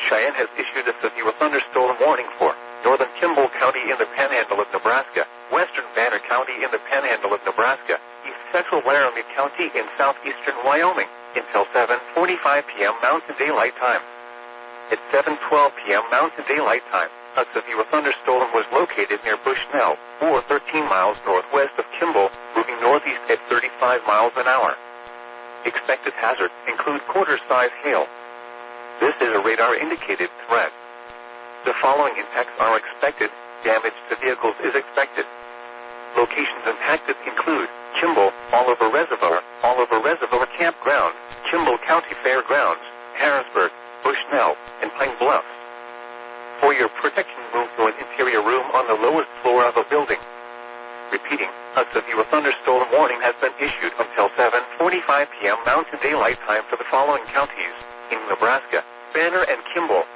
Cheyenne has issued a severe thunderstorm warning for northern Kimball County in the Panhandle of Nebraska, western Banner County in the Panhandle of Nebraska, east central Laramie County in southeastern Wyoming until 7:45 p.m. Mountain Daylight Time. At 7:12 p.m. Mountain Daylight Time, a severe thunderstorm was located near Bushnell, or 13 miles northwest of Kimball, moving northeast at 35 miles an hour. Expected hazards include quarter-size hail. This is a radar-indicated threat. The following impacts are expected. Damage to vehicles is expected. Locations impacted include Kimball, Oliver Reservoir Campground, Kimball County Fairgrounds, Harrisburg, Bushnell, and Pine Bluffs. For your protection, move to an interior room on the lowest floor of a building. Repeating, a severe thunderstorm warning has been issued until 7:45 p.m. Mountain Daylight Time for the following counties in Nebraska: Banner and Kimball,